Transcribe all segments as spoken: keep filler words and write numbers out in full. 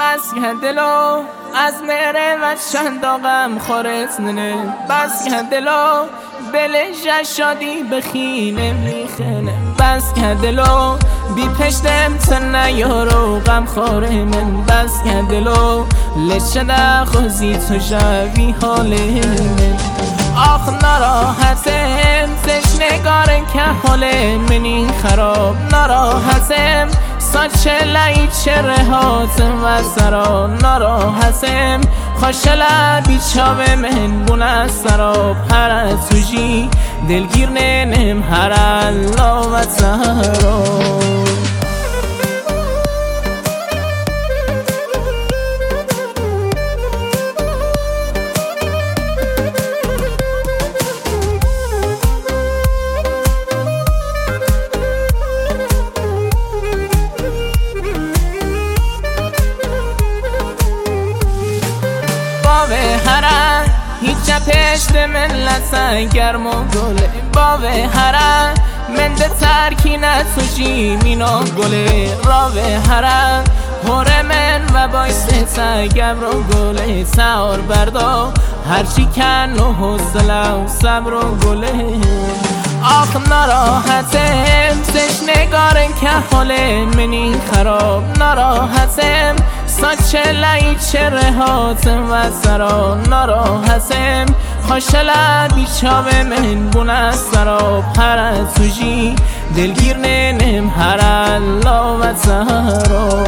بس که دلو از مهره و چنداغم خورت ننه بس که دلو بلش شادی بخینه میخنه بس که دلو بی پشتم تنه یارو غم خوره من بس که دلو لشده خوزی تو جوی حال من آخ نراحتم تشنگارن که حال منی خراب نراحتم ساچه لعی چره هاتم و سرا نراحتم خوشلا بیچاوه من بونه سراب هر توجی دلگیر ننم هر الله و سرا هره هیچ پشت من لسه گرم و گله باوه هره من ده ترکی نتوشی مینا گله راوه هره هره من و بایسته تا گبر و گله سار بردا هرچی کن و حوصله و صبر و گله آخ نراحتم تشنگارن که حال منی خراب نراحتم ساچه لعی چره هاتم و سرا نراحتم خوشلا بیچاوه من بونه سراب هر توجی دلگیر ننم هر الله و سرا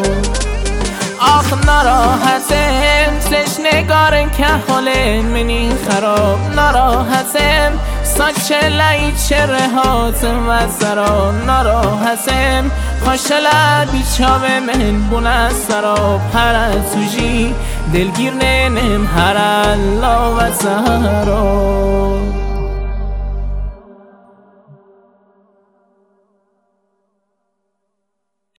آخ نراحتم تشنگارن که حال منی خراب نراحتم ساچه لعی چره هاتم و سرا نراحتم خوشلا بیچاوه من بونه سراب هر توجی دلگیر ننم هر الله و سرا